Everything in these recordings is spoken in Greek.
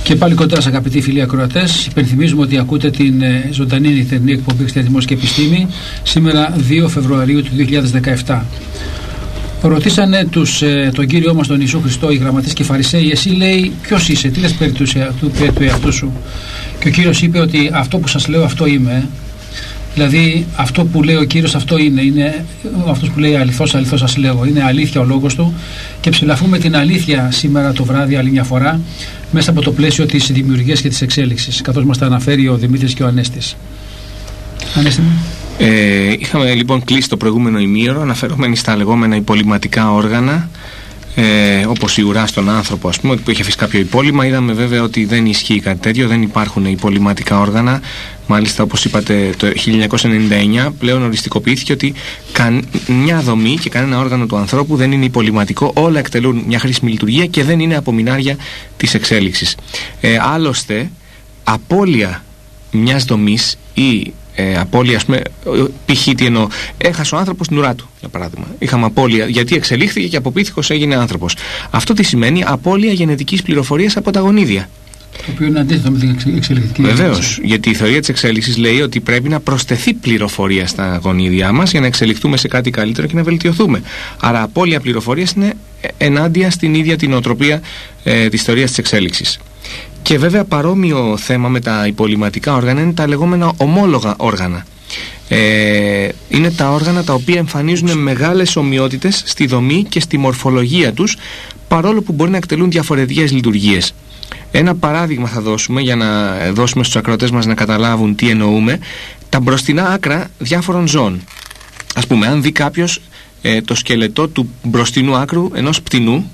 Και πάλι κοντά σας, αγαπητοί φίλοι ακροατές, υπενθυμίζουμε ότι ακούτε την ζωντανή νυχτερινή εκπομπή Χριστιανισμός και Επιστήμη σήμερα 2 Φεβρουαρίου του 2017. Ρωτήσανε τον Κύριο μας τον Ιησού Χριστό οι γραμματείς και οι Φαρισαίοι, εσύ, λέει, ποιος είσαι, τι λες περί του εαυτού σου? Και ο Κύριος είπε ότι αυτό που σας λέω αυτό είμαι. Δηλαδή αυτό που λέει ο Κύριος αυτό είναι αυτός που λέει αληθώς σας λέγω, είναι αλήθεια ο λόγος του, και ψηλαφούμε την αλήθεια σήμερα το βράδυ άλλη μια φορά μέσα από το πλαίσιο της δημιουργίας και της εξέλιξης, καθώς μας τα αναφέρει ο Δημήτρης και ο Ανέστης. Ανέστη μου. Είχαμε λοιπόν κλείσει το προηγούμενο ημίωρο αναφερόμενοι στα λεγόμενα υπολειμματικά όργανα, όπως η ουρά στον άνθρωπο, ας πούμε, που είχε αφήσει κάποιο υπόλοιμα. Είδαμε βέβαια ότι δεν ισχύει κάτι τέτοιο, δεν υπάρχουν υπολειμματικά όργανα. Μάλιστα, όπως είπατε, το 1999 πλέον οριστικοποιήθηκε ότι μια δομή και κανένα όργανο του ανθρώπου δεν είναι υπολειμματικό, όλα εκτελούν μια χρήσιμη λειτουργία και δεν είναι απομεινάρια της εξέλιξης. Άλλωστε, απώλεια μιας δομής ή απώλεια, ας πούμε, π.χ. τι εννοώ, έχασε ο άνθρωπος την ουρά του, για παράδειγμα. Είχαμε απώλεια γιατί εξελίχθηκε και αποποιήθηκος έγινε άνθρωπος. Αυτό τι σημαίνει? Απώλεια γενετικής πληροφορίας από τα γονίδια. Το οποίο είναι αντίθετο με την εξελικτική. Βεβαίως, γιατί η θεωρία της εξέλιξης λέει ότι πρέπει να προσθεθεί πληροφορία στα γονίδια μας για να εξελιχθούμε σε κάτι καλύτερο και να βελτιωθούμε. Άρα, απώλεια πληροφορίας είναι ενάντια στην ίδια την νοοτροπία της θεωρίας της εξέλιξης. Και βέβαια παρόμοιο θέμα με τα υπολειμματικά όργανα είναι τα λεγόμενα ομόλογα όργανα. Είναι τα όργανα τα οποία εμφανίζουν μεγάλες ομοιότητες στη δομή και στη μορφολογία τους, παρόλο που μπορεί να εκτελούν διαφορετικές λειτουργίες. Ένα παράδειγμα θα δώσουμε για να δώσουμε στους ακροατές μας να καταλάβουν τι εννοούμε. Τα μπροστινά άκρα διάφορων ζώων. Ας πούμε, αν δει κάποιος το σκελετό του μπροστινού άκρου ενός πτηνού,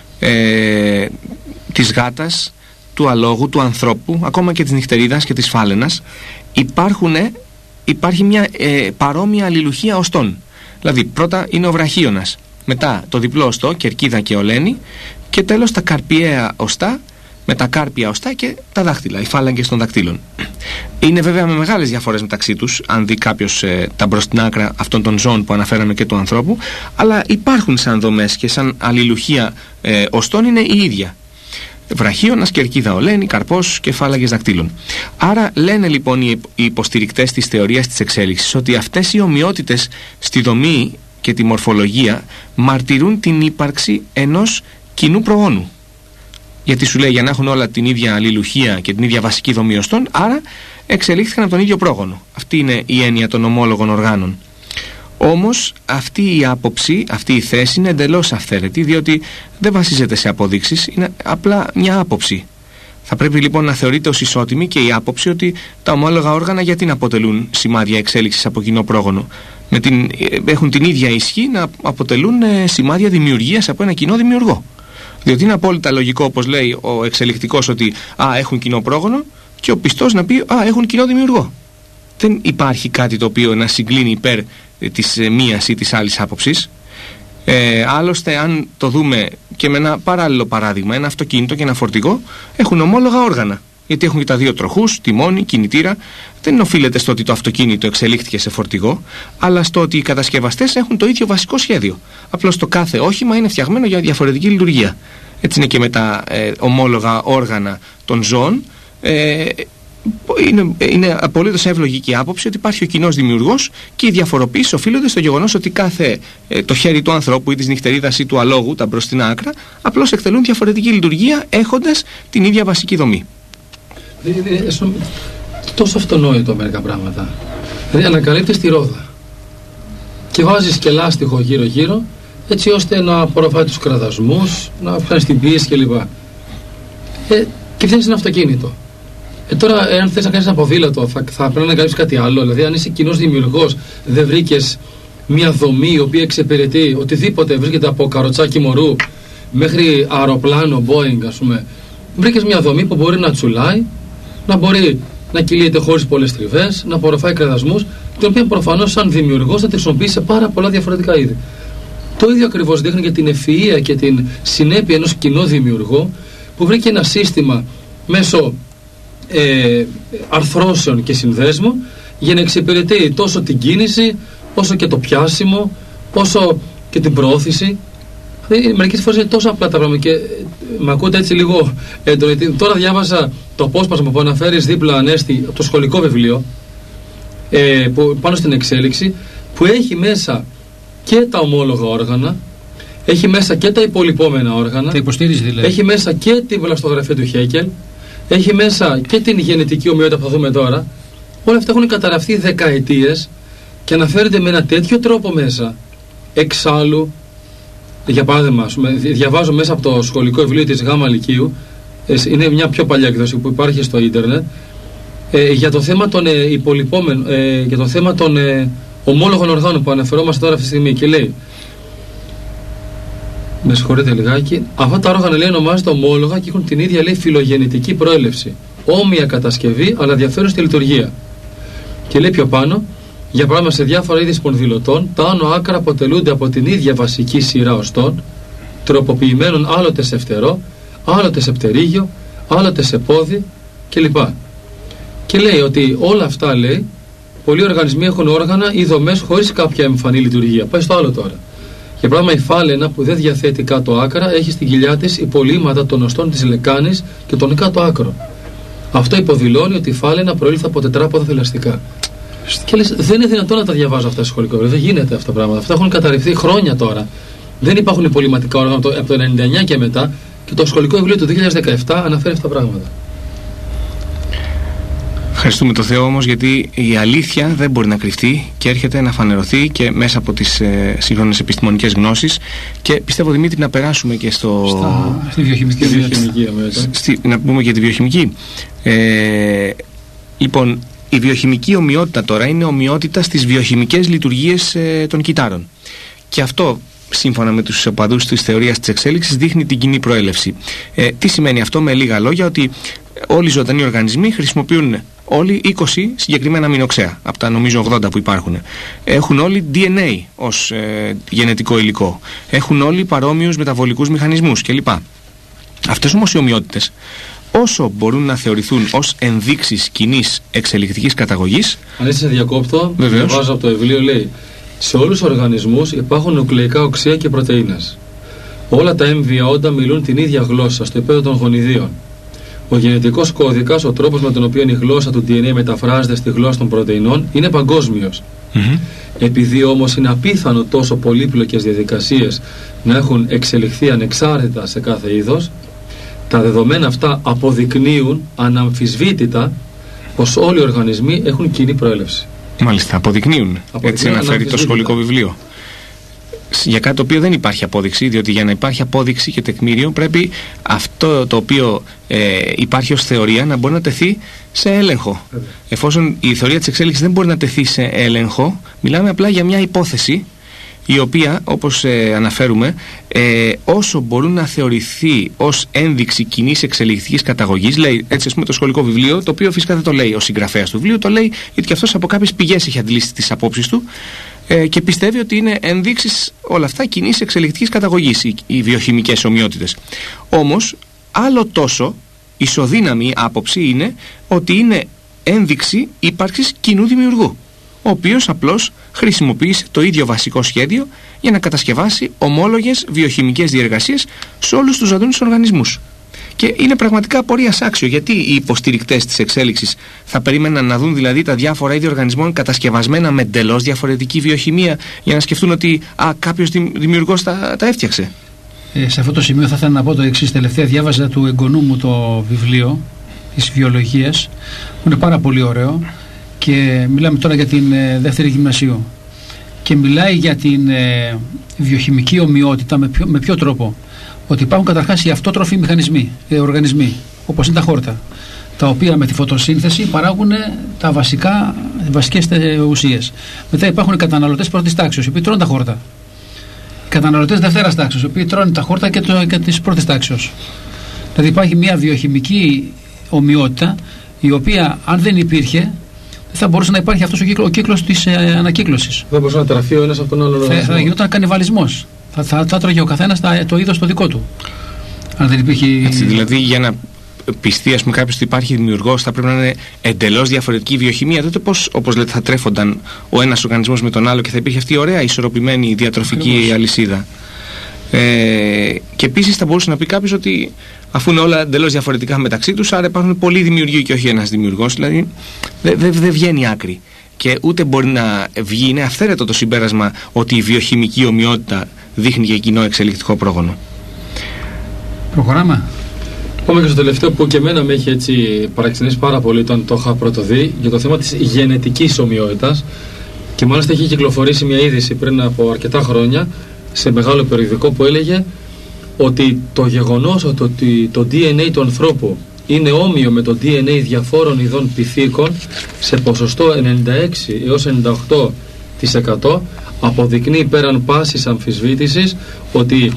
της γάτας, του αλόγου, του ανθρώπου, ακόμα και της νυχτερίδας και της φάλαινας, υπάρχει μια παρόμοια αλληλουχία οστών. Δηλαδή, πρώτα είναι ο βραχίωνας, μετά το διπλό οστό, κερκίδα και ολένη, και τέλος τα καρπιαία οστά, με τα κάρπια οστά και τα δάχτυλα, οι φάλαγγες των δακτύλων. Είναι βέβαια με μεγάλες διαφορές μεταξύ τους, αν δει κάποιος τα μπροστινά άκρα αυτών των ζώων που αναφέραμε και του ανθρώπου, αλλά υπάρχουν σαν δομές και σαν αλληλουχία οστών είναι η ίδια. Βραχίωνας, κερκίδα, ολένη, καρπός και φάλαγγες δακτύλων. Άρα λένε λοιπόν οι υποστηρικτές της θεωρίας της εξέλιξης ότι αυτές οι ομοιότητες στη δομή και τη μορφολογία μαρτυρούν την ύπαρξη ενός κοινού προγόνου. Γιατί σου λέει, για να έχουν όλα την ίδια αλληλουχία και την ίδια βασική δομή οστών, άρα εξελίχθηκαν από τον ίδιο πρόγονο. Αυτή είναι η έννοια των ομόλογων οργάνων. Όμως αυτή η άποψη, αυτή η θέση είναι εντελώς αυθαίρετη, διότι δεν βασίζεται σε αποδείξεις, είναι απλά μια άποψη. Θα πρέπει λοιπόν να θεωρείται ως ισότιμη και η άποψη ότι τα ομόλογα όργανα γιατί να αποτελούν σημάδια εξέλιξης από κοινό πρόγονο. Έχουν την ίδια ισχύ να αποτελούν σημάδια δημιουργίας από ένα κοινό δημιουργό. Διότι είναι απόλυτα λογικό, όπως λέει ο εξελικτικός, ότι έχουν κοινό πρόγονο, και ο πιστός να πει έχουν κοινό δημιουργό. Δεν υπάρχει κάτι το οποίο να συγκλίνει υπέρ της μίας ή της άλλης άποψης. Άλλωστε, αν το δούμε και με ένα παράλληλο παράδειγμα, ένα αυτοκίνητο και ένα φορτηγό έχουν ομόλογα όργανα. Γιατί έχουν και τα δύο τροχούς, τιμόνι, κινητήρα. Δεν οφείλεται στο ότι το αυτοκίνητο εξελίχθηκε σε φορτηγό, αλλά στο ότι οι κατασκευαστές έχουν το ίδιο βασικό σχέδιο. Απλώς το κάθε όχημα είναι φτιαγμένο για διαφορετική λειτουργία. Έτσι είναι και με τα ομόλογα όργανα των ζώων. Είναι απολύτως εύλογη η άποψη ότι υπάρχει ο κοινός δημιουργός και οι διαφοροποίησεις οφείλονται στο γεγονός ότι το χέρι του ανθρώπου ή της νυχτερίδας ή του αλόγου, τα μπροστινά άκρα, απλώς εκτελούν διαφορετική λειτουργία έχοντας την ίδια βασική δομή. Τόσο αυτονόητο μερικά πράγματα. Δηλαδή, ανακαλύπτεις τη ρόδα και βάζεις και λάστιχο γύρω-γύρω, έτσι ώστε να απορροφάει τους κραδασμούς, να βγάλει την πίεση κλπ. Και φτιάχνεις ένα αυτοκίνητο. Τώρα, εάν θες να κάνεις ένα ποδήλατο, θα πρέπει να κάνεις κάτι άλλο. Δηλαδή, αν είσαι κοινός δημιουργός, δεν βρήκες μια δομή η οποία εξυπηρετεί οτιδήποτε βρίσκεται από καροτσάκι μωρού μέχρι αεροπλάνο, Boeing, ας πούμε. Βρήκες μια δομή που μπορεί να τσουλάει, να μπορεί να κυλείται χωρίς πολλές τριβές, να απορροφάει κραδασμούς, την οποία προφανώς σαν δημιουργός θα τη χρησιμοποιήσει σε πάρα πολλά διαφορετικά είδη. Το ίδιο ακριβώς δείχνει και την ευφυΐα και την συνέπεια ενός κοινού δημιουργού που βρήκε ένα σύστημα μέσω αρθρώσεων και συνδέσμων για να εξυπηρετεί τόσο την κίνηση όσο και το πιάσιμο, όσο και την προώθηση Μερικές φορές είναι τόσο απλά τα πράγματα και με ακούτε έτσι λίγο έντονο. Τώρα διάβασα το απόσπασμα που αναφέρεις δίπλα, Ανέστη, από το σχολικό βιβλίο, πάνω στην εξέλιξη, που έχει μέσα και τα ομόλογα όργανα, έχει μέσα και τα υπολοιπόμενα όργανα, τα υποστήριζε δηλαδή. Έχει μέσα και τη βλαστογραφία του Χέκελ, έχει μέσα και την γενετική ομοιότητα που θα δούμε τώρα. Όλα αυτά έχουν καταρραφεί δεκαετίες και αναφέρεται με ένα τέτοιο τρόπο μέσα. Εξάλλου, για παράδειγμα, διαβάζω μέσα από το σχολικό βιβλίο της Γάμα Λυκείου, είναι μια πιο παλιά εκδόση που υπάρχει στο ίντερνετ, για το θέμα των υπολοιπόμενων, για το θέμα των ομόλογων οργάνων που αναφερόμαστε τώρα αυτή τη στιγμή, και λέει, με συγχωρείτε λιγάκι, αυτά τα όργανα, λέει, ονομάζονται ομόλογα και έχουν την ίδια, λέει, φιλογεννητική προέλευση, όμοια κατασκευή αλλά διαφέρουν στη λειτουργία. Και λέει πιο πάνω, για παράδειγμα, σε διάφορα είδη σπονδυλωτών, τα άνω άκρα αποτελούνται από την ίδια βασική σειρά οστών, τροποποιημένων άλλοτε σε φτερό, άλλοτε σε πτερίγιο, άλλοτε σε πόδι κλπ. Και λέει ότι όλα αυτά, λέει, πολλοί οργανισμοί έχουν όργανα ή δομές χωρίς κάποια εμφανή λειτουργία. Πάει στο άλλο τώρα. Για παράδειγμα, η φάλαινα που δεν διαθέτει κάτω άκρα έχει στην κοιλιά της υπολείμματα των οστών της λεκάνης και των κάτω άκρων. Αυτό υποδηλώνει ότι η φάλαινα προήλθε από τετράποδα θηλαστικά. Και λες, δεν είναι δυνατόν να τα διαβάζω αυτά στο σχολικό βιβλίο. Δεν γίνεται αυτά τα πράγματα. Αυτά έχουν καταρριφθεί χρόνια τώρα. Δεν υπάρχουν υπολειμματικά όργανα από το 1999 και μετά, και το σχολικό βιβλίο του 2017 αναφέρει αυτά τα πράγματα. Ευχαριστούμε το Θεό όμως, γιατί η αλήθεια δεν μπορεί να κρυφτεί και έρχεται να φανερωθεί και μέσα από τις σύγχρονες επιστημονικές γνώσεις, και πιστεύω, Δημήτρη, να περάσουμε και στη βιοχημική. Να πούμε και τη βιοχημική. Λοιπόν, η βιοχημική ομοιότητα τώρα είναι ομοιότητα στις βιοχημικές λειτουργίες των κυτάρων. Και αυτό, σύμφωνα με τους οπαδούς της θεωρίας της εξέλιξης, δείχνει την κοινή προέλευση. Τι σημαίνει αυτό με λίγα λόγια? Ότι όλοι οι ζωντανοί οργανισμοί χρησιμοποιούν όλοι 20 συγκεκριμένα αμινοξέα από τα νομίζω 80 που υπάρχουν. Έχουν όλοι DNA ως γενετικό υλικό. Έχουν όλοι παρόμοιους μεταβολικούς μηχανισμούς κλπ. Αυτές όμως οι ομοιότητες, όσο μπορούν να θεωρηθούν ως ενδείξεις κοινής εξελικτικής καταγωγής. Αν έτσι σε διακόπτω, διαβάζω από το βιβλίο, λέει, σε όλους τους οργανισμούς υπάρχουν νουκλεϊκά οξεία και πρωτεΐνες. Όλα τα έμβια όντα μιλούν την ίδια γλώσσα στο επίπεδο των γονιδίων. Ο γενετικός κώδικας, ο τρόπος με τον οποίο η γλώσσα του DNA μεταφράζεται στη γλώσσα των πρωτεϊνών, είναι παγκόσμιος. Επειδή όμως είναι απίθανο τόσο πολύπλοκες διαδικασίες να έχουν εξελιχθεί ανεξάρτητα σε κάθε είδος, τα δεδομένα αυτά αποδεικνύουν αναμφισβήτητα πως όλοι οι οργανισμοί έχουν κοινή προέλευση. Μάλιστα, αποδεικνύουν. Έτσι αναφέρει το σχολικό βιβλίο. Για κάτι το οποίο δεν υπάρχει απόδειξη, διότι για να υπάρχει απόδειξη και τεκμήριο πρέπει αυτό το οποίο υπάρχει ως θεωρία να μπορεί να τεθεί σε έλεγχο. Εφόσον η θεωρία της εξέλιξης δεν μπορεί να τεθεί σε έλεγχο, μιλάμε απλά για μια υπόθεση, η οποία, όπως αναφέρουμε, όσο μπορούν να θεωρηθεί ως ένδειξη κοινής εξελικτικής καταγωγής, λέει έτσι, ας πούμε, το σχολικό βιβλίο, το οποίο φυσικά δεν το λέει ο συγγραφέας του βιβλίου, το λέει γιατί και αυτός από κάποιες πηγές έχει αντλήσει τις απόψεις του, και πιστεύει ότι είναι ενδείξεις όλα αυτά κοινής εξελικτικής καταγωγής, οι βιοχημικές ομοιότητες. Όμως, άλλο τόσο ισοδύναμη άποψη είναι ότι είναι ένδειξη ύπαρξης κοινού δημιουργού, ο οποίος απλώς χρησιμοποίησε το ίδιο βασικό σχέδιο για να κατασκευάσει ομόλογες βιοχημικές διεργασίες σε όλους τους ζωντανούς οργανισμούς. Και είναι πραγματικά απορίας άξιο, γιατί οι υποστηρικτές της εξέλιξης θα περίμεναν να δουν δηλαδή τα διάφορα είδη οργανισμών κατασκευασμένα με εντελώς διαφορετική βιοχημία, για να σκεφτούν ότι κάποιος δημιουργός τα έφτιαξε. Σε αυτό το σημείο θα ήθελα να πω το εξής. Τελευταία διάβαζα του εγγονού μου το βιβλίο της βιολογίας, που είναι πάρα πολύ ωραίο, και μιλάμε τώρα για την δεύτερη γυμνασίου, και μιλάει για την βιοχημική ομοιότητα. Με ποιο τρόπο? Ότι υπάρχουν καταρχάς οι αυτότροφοι οργανισμοί, όπως είναι τα χόρτα, τα οποία με τη φωτοσύνθεση παράγουν τις βασικές ουσίες. Μετά υπάρχουν οι καταναλωτές πρώτης τάξης, οι οποίοι τρώνε τα χόρτα. Οι καταναλωτές δευτέρας τάξης, οι οποίοι τρώνε τα χόρτα και της πρώτης τάξης. Δηλαδή υπάρχει μια βιοχημική ομοιότητα, η οποία, αν δεν υπήρχε, δεν θα μπορούσε να υπάρχει αυτός ο κύκλος της ανακύκλωσης. Δεν μπορούσε να τραφεί ο ένας από τον άλλο. Θα γινόταν κανιβαλισμός. Θα τρώγε ο καθένας το είδος το δικό του. Αν δεν υπήρχε. Έτσι, δηλαδή, για να πιστεί, ας πούμε, κάποιος ότι υπάρχει δημιουργός, θα πρέπει να είναι εντελώς διαφορετική βιοχημία. Τότε πώς, όπως λέτε, θα τρέφονταν ο ένας οργανισμός με τον άλλο και θα υπήρχε αυτή η ωραία ισορροπημένη διατροφική αλυσίδα. Και επίσης θα μπορούσε να πει κάποιος ότι αφού είναι όλα εντελώς διαφορετικά μεταξύ τους, άρα υπάρχουν πολλοί δημιουργοί και όχι ένας δημιουργός, δηλαδή δεν βγαίνει άκρη. Και ούτε μπορεί να βγει, είναι αυθαίρετο το συμπέρασμα ότι η βιοχημική ομοιότητα δείχνει και κοινό εξελικτικό πρόγονο. Προχωράμε. Πάμε και στο τελευταίο που και εμένα με έχει έτσι παραξενήσει πάρα πολύ όταν το είχα πρωτοδεί, για το θέμα της γενετικής ομοιότητας. Και μάλιστα έχει κυκλοφορήσει μια είδηση πριν από αρκετά χρόνια σε μεγάλο περιοδικό που έλεγε ότι το γεγονός ότι το DNA του ανθρώπου είναι όμοιο με το DNA διαφόρων ειδών πυθίκων σε ποσοστό 96 έως 98% αποδεικνύει πέραν πάσης αμφισβήτησης ότι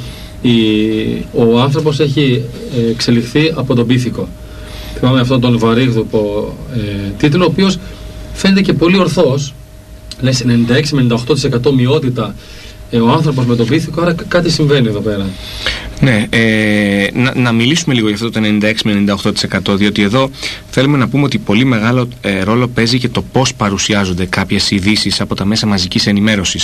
ο άνθρωπος έχει εξελιχθεί από τον πίθηκο. Θυμάμαι αυτόν τον βαρύγδουπο τίτλο, ο οποίος φαίνεται και πολύ ορθός. Λέει σε 96 με 98% ομοιότητα ο άνθρωπος με τον πίθηκο, άρα κάτι συμβαίνει εδώ πέρα. Ναι, να μιλήσουμε λίγο για αυτό το 96 με 98%, διότι εδώ θέλουμε να πούμε ότι πολύ μεγάλο ρόλο παίζει και το πώς παρουσιάζονται κάποιες ειδήσεις από τα μέσα μαζικής ενημέρωσης.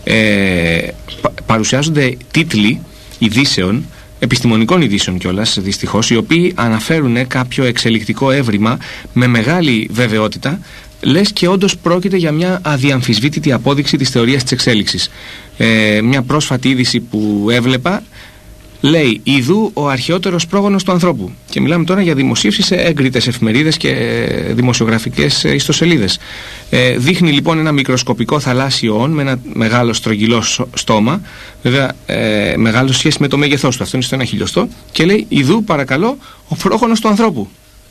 Παρουσιάζονται τίτλοι ειδήσεων, επιστημονικών ειδήσεων κιόλας, δυστυχώς, οι οποίοι αναφέρουν κάποιο εξελικτικό έβριμα με μεγάλη βεβαιότητα, λες και όντως πρόκειται για μια αδιαμφισβήτητη απόδειξη της θεωρίας της εξέλιξης. Μια πρόσφατη είδηση που έβλεπα λέει «Ιδού ο αρχαιότερος πρόγονος του ανθρώπου». Και μιλάμε τώρα για δημοσίευση σε έγκριτες εφημερίδες και δημοσιογραφικές ιστοσελίδες. Δείχνει λοιπόν ένα μικροσκοπικό θαλάσσιο όν με ένα μεγάλο στρογγυλό στόμα, βέβαια μεγάλο σχέση με το μέγεθός του, αυτό είναι στο 1 χιλιοστό, και λέει «Ιδού παρακαλώ ο πρόγονος του ανθρώπου».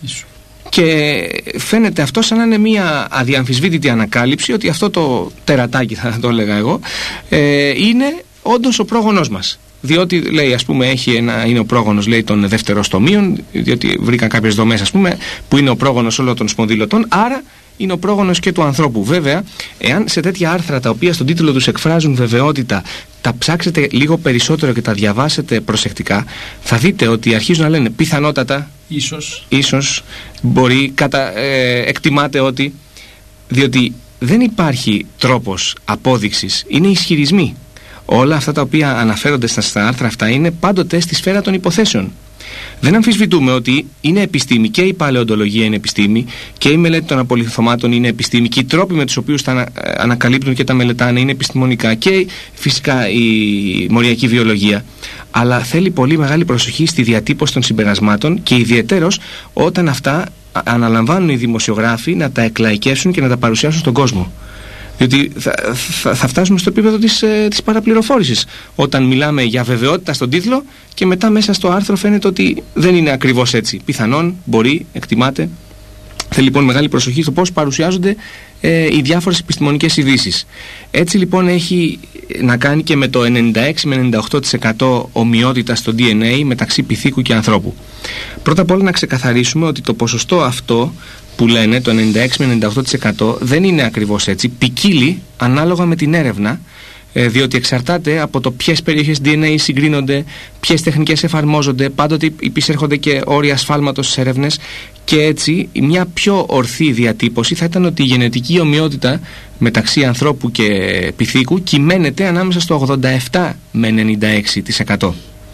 Και φαίνεται αυτό σαν να είναι μια αδιαμφισβήτητη ανακάλυψη ότι αυτό το τερατάκι, θα το έλεγα εγώ, είναι όντως ο πρόγονός μας. Διότι λέει, ας πούμε, είναι ο πρόγονος, λέει, των δευτεροστομίων, διότι βρήκαν κάποιες δομές, ας πούμε, που είναι ο πρόγονος όλων των σπονδυλωτών, άρα είναι ο πρόγονος και του ανθρώπου. Βέβαια, εάν σε τέτοια άρθρα τα οποία στον τίτλο τους εκφράζουν βεβαιότητα, τα ψάξετε λίγο περισσότερο και τα διαβάσετε προσεκτικά, θα δείτε ότι αρχίζουν να λένε πιθανότατα, ίσως μπορεί, εκτιμάται ότι, διότι δεν υπάρχει τρόπος απόδειξης, είναι ισχυρισμοί. Όλα αυτά τα οποία αναφέρονται στα άρθρα αυτά είναι πάντοτε στη σφαίρα των υποθέσεων. Δεν αμφισβητούμε ότι είναι επιστήμη, και η παλαιοντολογία είναι επιστήμη, και η μελέτη των απολιθωμάτων είναι επιστήμη, και οι τρόποι με τους οποίους τα ανακαλύπτουν και τα μελετάνε είναι επιστημονικά, και φυσικά η μοριακή βιολογία. Αλλά θέλει πολύ μεγάλη προσοχή στη διατύπωση των συμπερασμάτων, και ιδιαιτέρως όταν αυτά αναλαμβάνουν οι δημοσιογράφοι να τα εκλαϊκεύσουν και να τα παρουσιάσουν στον κόσμο. Διότι θα φτάσουμε στο επίπεδο της παραπληροφόρησης όταν μιλάμε για βεβαιότητα στον τίτλο και μετά μέσα στο άρθρο φαίνεται ότι δεν είναι ακριβώς έτσι. Πιθανόν, μπορεί, εκτιμάται. Θέλει λοιπόν μεγάλη προσοχή στο πώς παρουσιάζονται οι διάφορες επιστημονικές ειδήσεις. Έτσι λοιπόν έχει να κάνει και με το 96 με 98% ομοιότητα στο DNA μεταξύ πυθίκου και ανθρώπου. Πρώτα απ' όλα να ξεκαθαρίσουμε ότι το ποσοστό αυτό που λένε, το 96 με 98%, δεν είναι ακριβώς έτσι. Ποικίλει ανάλογα με την έρευνα, διότι εξαρτάται από το ποιες περιοχές DNA συγκρίνονται, ποιες τεχνικές εφαρμόζονται, πάντοτε υπησέρχονται και όρια ασφάλματος στις έρευνες, και έτσι μια πιο ορθή διατύπωση θα ήταν ότι η γενετική ομοιότητα μεταξύ ανθρώπου και πυθίκου κυμαίνεται ανάμεσα στο 87 με 96%.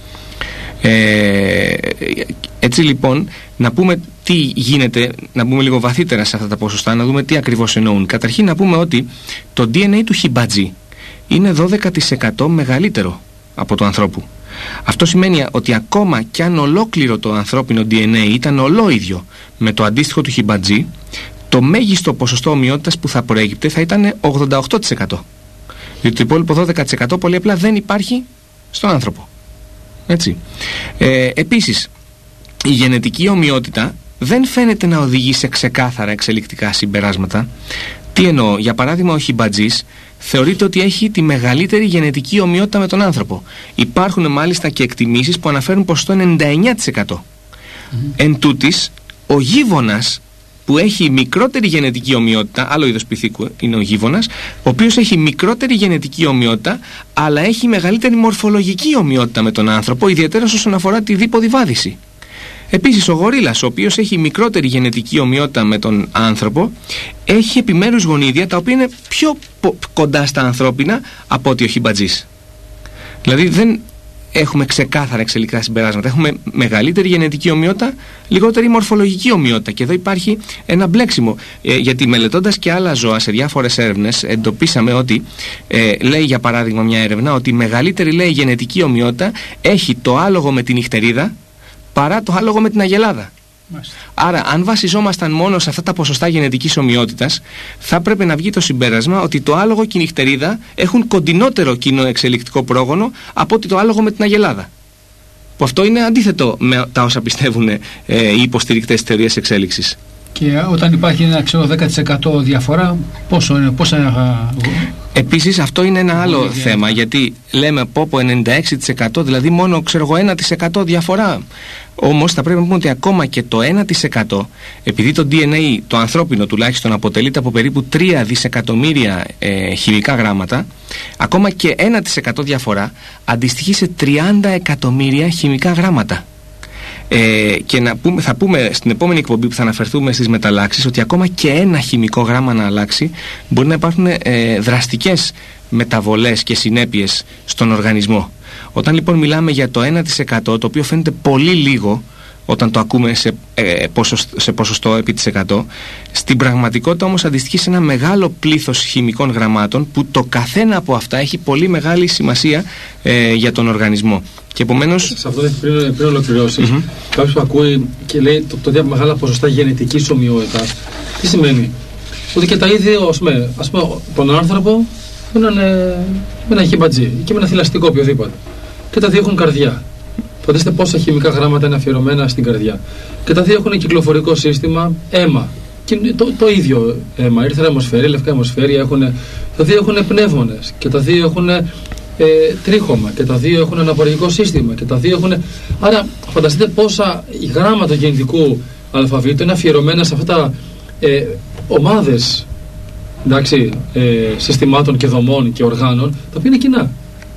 Έτσι λοιπόν, να πούμε τι γίνεται, να μπούμε λίγο βαθύτερα σε αυτά τα ποσοστά, να δούμε τι ακριβώς εννοούν. Καταρχήν να πούμε ότι το DNA του χιμπατζή είναι 12% μεγαλύτερο από το ανθρώπου. Αυτό σημαίνει ότι ακόμα κι αν ολόκληρο το ανθρώπινο DNA ήταν ολόιδιο με το αντίστοιχο του χιμπατζή, το μέγιστο ποσοστό ομοιότητας που θα προέγυπτε θα ήταν 88%. Διότι το υπόλοιπο 12% πολύ απλά δεν υπάρχει στον άνθρωπο. Έτσι. Επίσης, η γενετική ομοιότητα δεν φαίνεται να οδηγεί σε ξεκάθαρα εξελικτικά συμπεράσματα. Τι εννοώ? Για παράδειγμα, ο χιμπατζής θεωρείται ότι έχει τη μεγαλύτερη γενετική ομοιότητα με τον άνθρωπο. Υπάρχουν μάλιστα και εκτιμήσεις που αναφέρουν ποσοστό 99%. Εν τούτης, ο γίβονας, που έχει μικρότερη γενετική ομοιότητα, άλλο είδος πυθίκου είναι ο γίβονας, ο οποίος έχει μικρότερη γενετική ομοιότητα, αλλά έχει μεγαλύτερη μορφολογική ομοιότητα με τον άνθρωπο, ιδιαίτερα όσον αφορά τη δίποδη βάδηση. Επίσης, ο γορίλας, ο οποίος έχει μικρότερη γενετική ομοιότητα με τον άνθρωπο, έχει επιμέρους γονίδια τα οποία είναι πιο κοντά στα ανθρώπινα από ότι ο χιμπατζής. Δηλαδή δεν έχουμε ξεκάθαρα εξελικτικά συμπεράσματα. Έχουμε μεγαλύτερη γενετική ομοιότητα, λιγότερη μορφολογική ομοιότητα. Και εδώ υπάρχει ένα μπλέξιμο. Γιατί μελετώντας και άλλα ζώα σε διάφορες έρευνες, εντοπίσαμε ότι, λέει για παράδειγμα μια έρευνα, ότι η μεγαλύτερη, λέει, γενετική ομοιότητα έχει το άλογο με την νυχτερίδα παρά το άλογο με την αγελάδα. Άρα, αν βασιζόμασταν μόνο σε αυτά τα ποσοστά γενετικής ομοιότητας, θα πρέπει να βγει το συμπέρασμα ότι το άλογο και η νυχτερίδα έχουν κοντινότερο κοινό εξελικτικό πρόγονο από ότι το άλογο με την αγελάδα. Που αυτό είναι αντίθετο με τα όσα πιστεύουν οι υποστηρικτές της θεωρίας εξέλιξης. Και όταν υπάρχει ένα 10% διαφορά, πόσο είναι, πόσα... Επίσης αυτό είναι ένα άλλο θέμα, γιατί λέμε πω 96%, δηλαδή μόνο 1% διαφορά. Όμως θα πρέπει να πούμε ότι ακόμα και το 1%, επειδή το DNA, το ανθρώπινο τουλάχιστον, αποτελείται από περίπου 3 δισεκατομμύρια χημικά γράμματα, ακόμα και 1% διαφορά αντιστοιχεί σε 30 εκατομμύρια χημικά γράμματα. Και θα πούμε στην επόμενη εκπομπή που θα αναφερθούμε στις μεταλλάξεις ότι ακόμα και ένα χημικό γράμμα να αλλάξει μπορεί να υπάρχουν δραστικές μεταβολές και συνέπειες στον οργανισμό. Όταν λοιπόν μιλάμε για το 1%, το οποίο φαίνεται πολύ λίγο όταν το ακούμε σε ποσοστό επί της 100, στην πραγματικότητα όμως αντιστοιχεί σε ένα μεγάλο πλήθος χημικών γραμμάτων που το καθένα από αυτά έχει πολύ μεγάλη σημασία για τον οργανισμό. Και επομένως... Σε αυτό πριν ολοκληρώσεις, κάποιος που ακούει και λέει το μεγάλα ποσοστά γενετικής ομοιότητας, τι σημαίνει? Ότι και τα ίδια, ας πούμε τον άνθρωπο με ένα χιμπατζή και με ένα θηλαστικό οποιοδήποτε, και τα δύο έχουν καρδιά. Φανταστείτε πόσα χημικά γράμματα είναι αφιερωμένα στην καρδιά. Και τα δύο έχουν κυκλοφορικό σύστημα, αίμα. Και το ίδιο αίμα, ήρθρα αιμοσφαίρια, λευκά αιμοσφαίρια, τα δύο έχουν πνεύμονες, και τα δύο έχουν τρίχωμα, και τα δύο έχουν αναπαραγωγικό σύστημα, και τα δύο έχουν... Άρα φανταστείτε πόσα γράμματα γενετικού αλφαβήτου είναι αφιερωμένα σε αυτά τα ομάδες, συστημάτων και δομών και οργάνων, τα οποία είναι κοινά.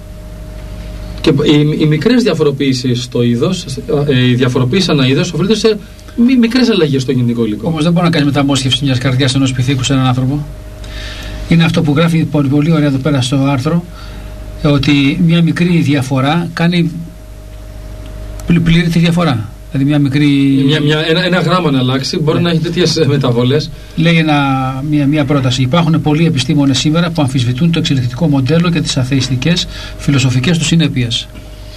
Και οι μικρές διαφοροποίησεις στο είδος, η διαφοροποίηση ανά είδος, οφείλεται σε μικρές αλλαγές στο γενετικό υλικό. Όμως δεν μπορεί να κάνει μεταμόσχευση μιας καρδιάς ενός πυθίκου σε έναν άνθρωπο. Είναι αυτό που γράφει πολύ ωραία εδώ πέρα στο άρθρο, ότι μια μικρή διαφορά κάνει πλήρη τη διαφορά. Δηλαδή μια μικρή... ένα γράμμα να αλλάξει μπορεί να έχει τέτοιες μεταβολές. Λέει μια πρόταση. Υπάρχουν πολλοί επιστήμονες σήμερα που αμφισβητούν το εξελικτικό μοντέλο και τις αθεϊστικές φιλοσοφικές του συνέπειες.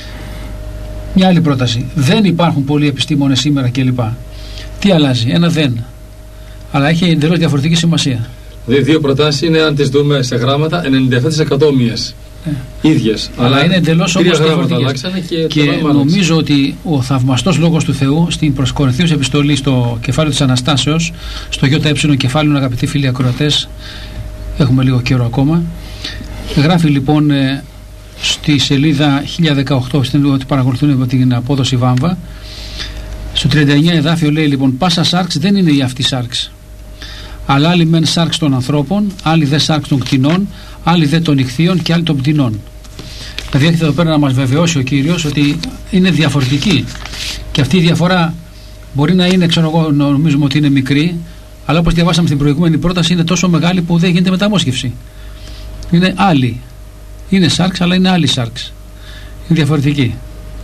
Μια άλλη πρόταση. Δεν υπάρχουν πολλοί επιστήμονες σήμερα κλπ. Τι αλλάζει? Ένα δεν. Αλλά έχει εντελώς διαφορετική σημασία. Δύο προτάσεις είναι, αν τις δούμε σε γράμματα, 97% όμοιες. Ίδιες. Αλλά είναι εντελώς όμως διαφορετικές. Και νομίζω ότι ο θαυμαστός λόγος του Θεού στην προς Κορινθίους επιστολή, στο κεφάλαιο της Αναστάσεως, στο ΙΕ κεφάλαιο, αγαπητοί φίλοι ακροατές, έχουμε λίγο καιρό ακόμα, γράφει λοιπόν στη σελίδα 1018, ότι παρακολουθούν την απόδοση Βάμβα, στο 39 εδάφιο λέει λοιπόν: πάσα σάρξ δεν είναι η αυτή σάρξ, αλλά άλλη μεν σάρξ των ανθρώπων, άλλη δε σάρξ των κτηνών, άλλοι δε των ηχθείων και άλλοι των πτηνών. Δηλαδή έρχεται εδώ πέρα να μας βεβαιώσει ο Κύριος ότι είναι διαφορετική, και αυτή η διαφορά μπορεί να είναι, νομίζουμε ότι είναι μικρή, αλλά όπως διαβάσαμε στην προηγούμενη πρόταση είναι τόσο μεγάλη που δεν γίνεται μεταμόσχευση. Είναι άλλη. Είναι σάρξ, αλλά είναι άλλη σάρξ. Είναι διαφορετική.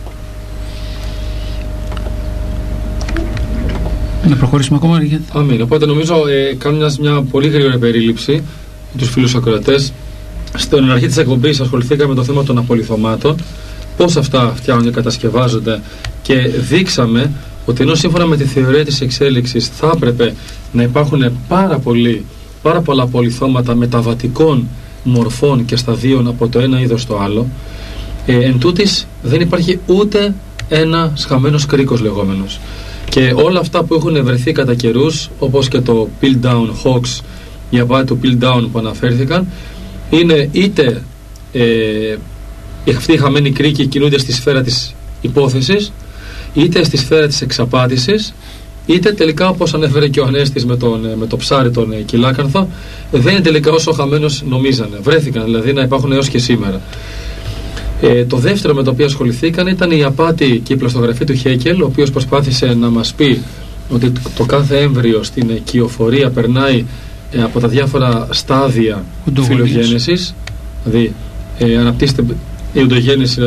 Να προχωρήσουμε ακόμα. Αμήν. Οπότε νομίζω κάνουμε μια πολύ γρήγορη περίληψη με τους φίλους ακροατές. Στην αρχή της εκπομπής ασχοληθήκαμε με το θέμα των απολιθωμάτων, πώς αυτά φτιάχνονται και κατασκευάζονται, και δείξαμε ότι ενώ σύμφωνα με τη θεωρία της εξέλιξης θα έπρεπε να υπάρχουν πάρα πολλά απολιθώματα μεταβατικών μορφών και σταδίων από το ένα είδος στο άλλο, εν τούτης δεν υπάρχει ούτε ένα χαμένος κρίκος λεγόμενος. Και όλα αυτά που έχουν βρεθεί κατά καιρούς, όπως και το Piltdown Hoax, η απάτη του Piltdown που αναφέρθηκαν, είναι είτε αυτοί οι χαμένοι κρίκοι κινούνται στη σφαίρα της υπόθεσης, είτε στη σφαίρα της εξαπάτησης, είτε τελικά, όπως ανέφερε και ο Ανέστης με το ψάρι τον Κυλάκανθο, δεν είναι τελικά όσο χαμένος νομίζανε. Βρέθηκαν δηλαδή να υπάρχουν έως και σήμερα. Το δεύτερο με το οποίο ασχοληθήκαν ήταν η απάτη και η πλαστογραφή του Χέκελ, ο οποίος προσπάθησε να μας πει ότι το κάθε έμβριο στην οικειοφορία περνάει από τα διάφορα στάδια φιλογένεσης, δηλαδή αναπτύσσεται η οντογένεση, δηλαδή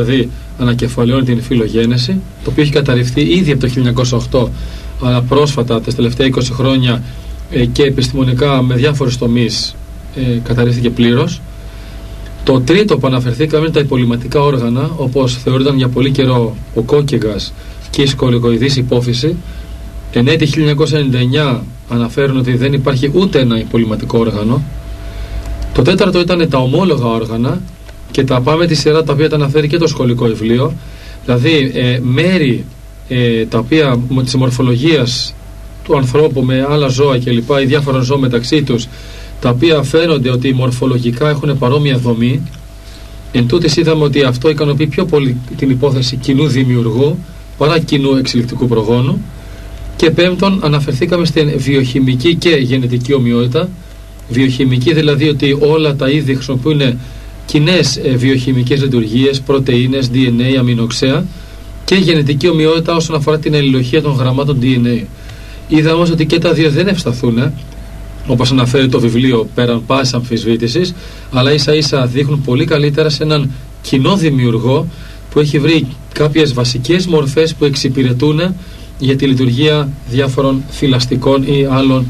ανακεφαλαιώνει την φιλογένεση, το οποίο έχει καταρριφθεί ήδη από το 1908, αλλά πρόσφατα, τις τελευταία 20 χρόνια και επιστημονικά με διάφορους τομείς καταρρίφθηκε πλήρως. Το τρίτο που αναφερθήκαμε είναι τα υπολοιμματικά όργανα, όπως θεωρούνταν για πολύ καιρό ο κόκκιγας και η σκολικοειδής υπόφυση. Εν έτη 1999 αναφέρουν ότι δεν υπάρχει ούτε ένα υπολοιμματικό όργανο. Το τέταρτο ήταν τα ομόλογα όργανα, και τα πάμε τη σειρά τα οποία τα αναφέρει και το σχολικό βιβλίο, δηλαδή μέρη τα οποία της μορφολογίας του ανθρώπου με άλλα ζώα κλπ, ή διάφορων ζώων μεταξύ τους, τα οποία φαίνονται ότι μορφολογικά έχουν παρόμοια δομή. Εν τούτης είδαμε ότι αυτό ικανοποιεί πιο πολύ την υπόθεση κοινού δημιουργού παρά κοινού εξελικτικού προγόνου. Και πέμπτον, αναφερθήκαμε στην βιοχημική και γενετική ομοιότητα. Βιοχημική δηλαδή ότι όλα τα είδη χρησιμοποιούν κοινές βιοχημικές λειτουργίες, πρωτεΐνες, DNA, αμινοξέα, και γενετική ομοιότητα όσον αφορά την αλληλουχία των γραμμάτων DNA. Είδαμε όμως ότι και τα δύο δεν ευσταθούν, όπως αναφέρει το βιβλίο, πέραν πάσης αμφισβήτησης, αλλά ίσα ίσα δείχνουν πολύ καλύτερα σε έναν κοινό δημιουργό που έχει βρει κάποιες βασικές μορφές που εξυπηρετούν για τη λειτουργία διάφορων θηλαστικών ή άλλων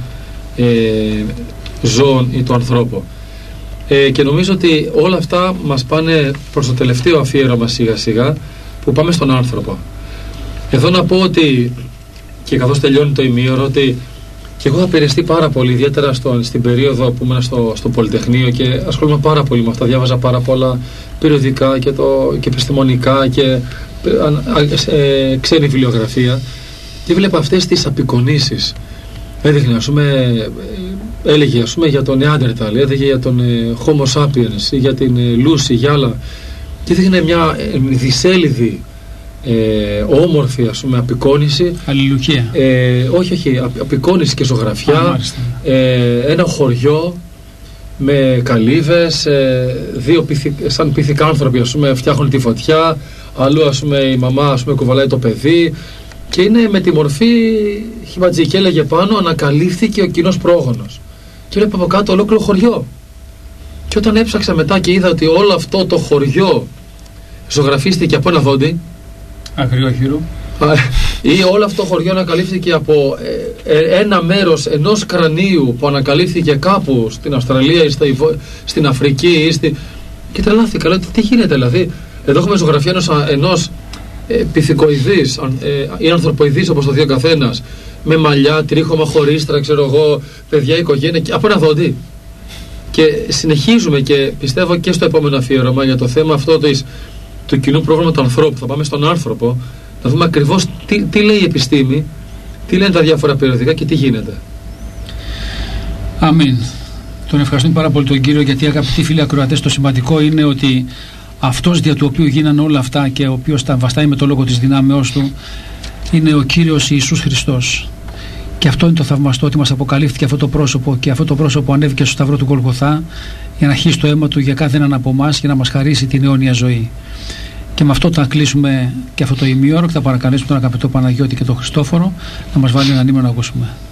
ζώων ή του ανθρώπου. Και νομίζω ότι όλα αυτά μας πάνε προς το τελευταίο αφιέρωμα σιγά σιγά, που πάμε στον άνθρωπο. Εδώ να πω ότι, και καθώς τελειώνει το ημίωρο, ότι και εγώ θα επηρεαστεί πάρα πολύ, ιδιαίτερα στην περίοδο που ήμουν στο Πολυτεχνείο και ασχολούμαι πάρα πολύ με αυτά. Διάβαζα πάρα πολλά περιοδικά και επιστημονικά και ξένη βιβλιογραφία, και βλέπω αυτές τις απεικονίσεις. Έδειχνε, έλεγε για τον Νεάντερταλ, έλεγε για τον Homo sapiens, για την Λούση, για άλλα, και έδειχνε μια δισέλιδη όμορφη απεικόνιση. Αλληλουχία. Όχι, απεικόνιση και ζωγραφιά. Ένα χωριό με καλύβες, δύο σαν πυθικάνθρωποι φτιάχνουν τη φωτιά, αλλού η μαμά κουβαλάει το παιδί, και είναι με τη μορφή χιματζή, και έλεγε πάνω ανακαλύφθηκε ο κοινός πρόγονος, και έλεγε από κάτω ολόκληρο χωριό. Και όταν έψαξα μετά και είδα ότι όλο αυτό το χωριό ζωγραφίστηκε από ένα δόντι, αγριόχειρο, ή όλο αυτό το χωριό ανακαλύφθηκε από ένα μέρος ενός κρανίου που ανακαλύφθηκε κάπου στην Αυστραλία ή στην Αφρική και τρελάθηκα, λέω, τι γίνεται δηλαδή? Εδώ έχουμε ζωγραφία ενός πυθικοειδής ή ανθρωποειδής, όπως το δει ο καθένας, με μαλλιά, τρίχωμα, χωρίστρα, ξέρω εγώ, παιδιά, οικογένεια, από ένα δόντι. Και συνεχίζουμε, και πιστεύω και στο επόμενο αφιέρωμα για το θέμα αυτό του κοινού πρόγραμμα του ανθρώπου. Θα πάμε στον άνθρωπο, να δούμε ακριβώς τι λέει η επιστήμη, τι λένε τα διάφορα περιοδικά και τι γίνεται. Αμήν. Τον ευχαριστούμε πάρα πολύ τον Κύριο, γιατί, αγαπητοί φίλοι ακροατές, το σημαντικό είναι ότι αυτός δια του οποίου γίνανε όλα αυτά και ο οποίος τα βαστάει με το λόγο της δυνάμεώς του είναι ο Κύριος Ιησούς Χριστός. Και αυτό είναι το θαυμαστό, ότι μας αποκαλύφθηκε αυτό το πρόσωπο, και αυτό το πρόσωπο ανέβηκε στο σταυρό του Γολγοθά για να χύσει το αίμα του για κάθε έναν από εμάς και να μας χαρίσει την αιώνια ζωή. Και με αυτό θα κλείσουμε και αυτό το ημίωρο, και θα παρακαλέσουμε τον αγαπητό Παναγιώτη και τον Χριστόφορο να μας βάλει ένα νήμα να ακούσουμε.